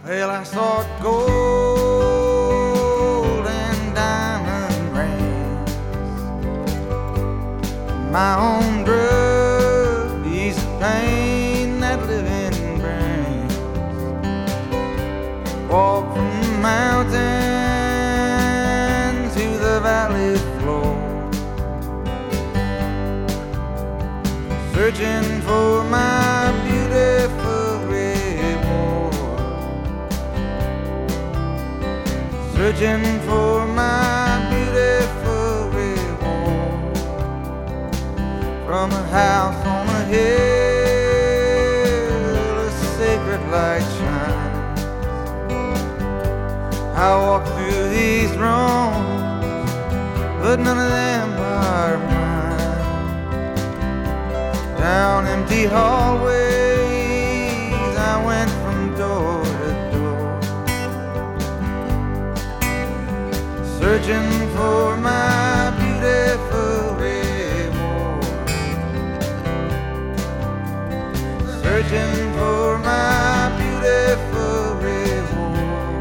Well, I sought gold and diamond rings, my own drug, to ease the pain that living brings. Walk from the mountain to the valley floor, searching for my beautiful reward, searching for my beautiful reward. From a house on a hill, a sacred light shines. I walk through these rooms, but none of them are mine. Down empty hallways I went from door to door, searching for my beautiful reward, searching for my beautiful reward.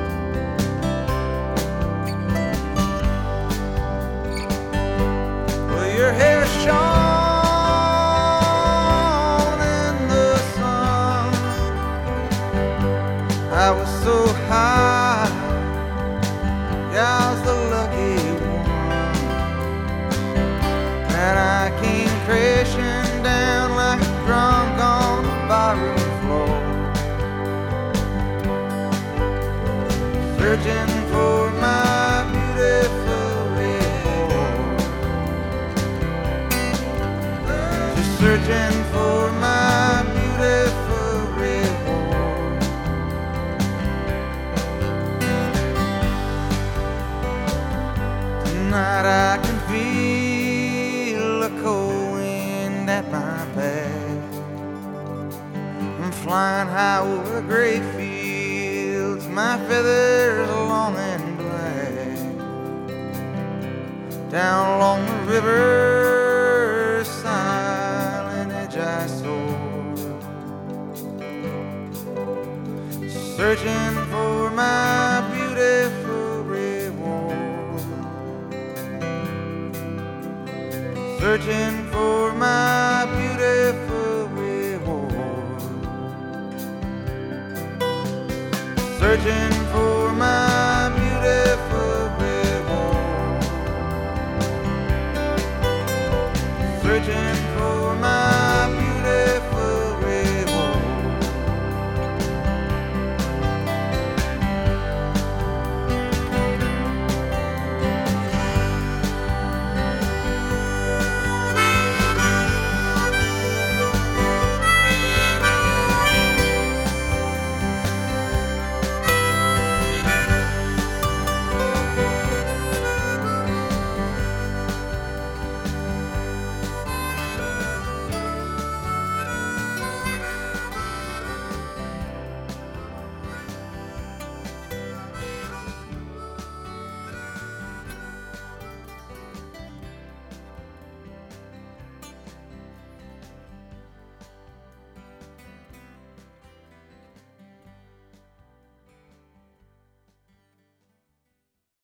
Well, your hair shone I was so high, yeah, I was the lucky one, and I came crashing down like a drunk on the barroom floor, searching for my beautiful reward, just searching for my beautiful reward. Tonight I can feel a cold wind at my back. I'm flying high over great fields, my feathers long and black. Down along the river, silent edge I soar, searching for my beautiful reward, searching for my beautiful reward, searching for my beautiful reward, searching for my